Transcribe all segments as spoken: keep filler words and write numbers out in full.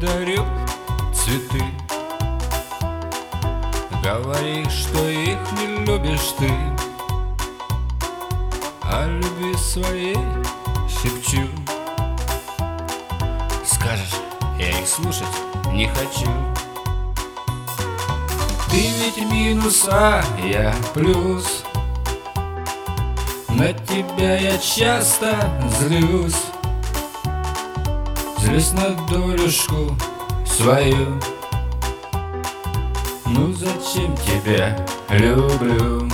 дарил цветы. Говоришь, что их не любишь ты, о любви своей шепчу. Скажешь, я их слушать не хочу. Ты ведь минус, а я плюс. На тебя я часто злюсь. Злюсь на долюшку свою. Ну зачем тебя люблю?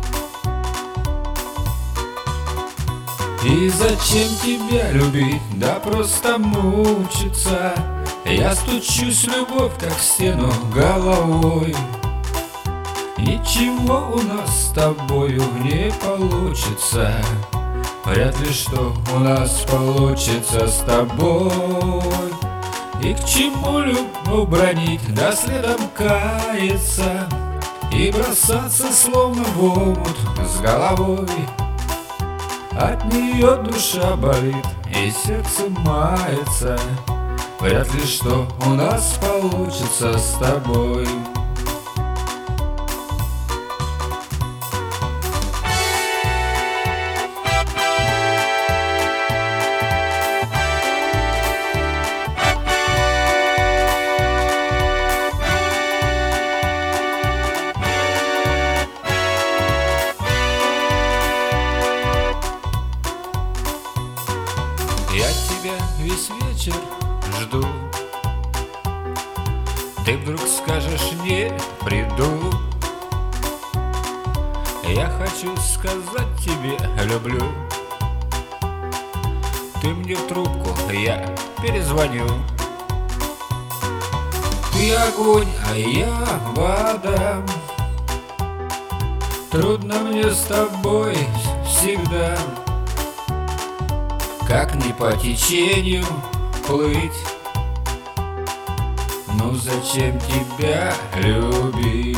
И зачем тебя любить? Да просто мучиться. Я стучусь, любовь, как в стену головой. Ничего у нас с тобою не получится. Вряд ли что у нас получится с тобой. И к чему любовь бранить, да следом каяться и бросаться словно в омут с головой. От нее душа болит и сердце мается. Вряд ли что у нас получится с тобой. Я тебя весь вечер жду. Ты вдруг скажешь: не приду. Я хочу сказать тебе: люблю. Ты мне в трубку, я перезвоню. Ты огонь, а я вода. Трудно мне с тобой всегда. Как не по течению плыть? Ну зачем тебя любить?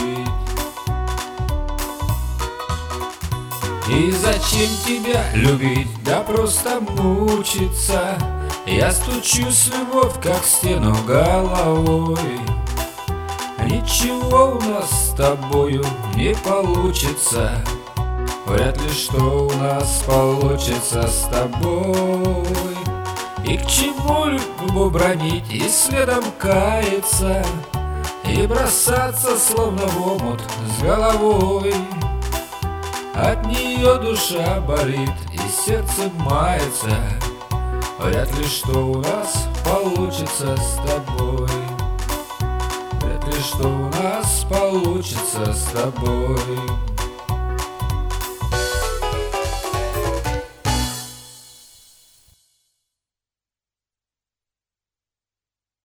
И зачем тебя любить? Да просто мучиться. Я стучусь, любовь, как в стену головой. Ничего у нас с тобою не получится. Вряд ли что у нас получится с тобой. И к чему любовь бранить и следом каяться и бросаться словно в омут с головой. От нее душа болит и сердце мается. Вряд ли что у нас получится с тобой. Вряд ли что у нас получится с тобой.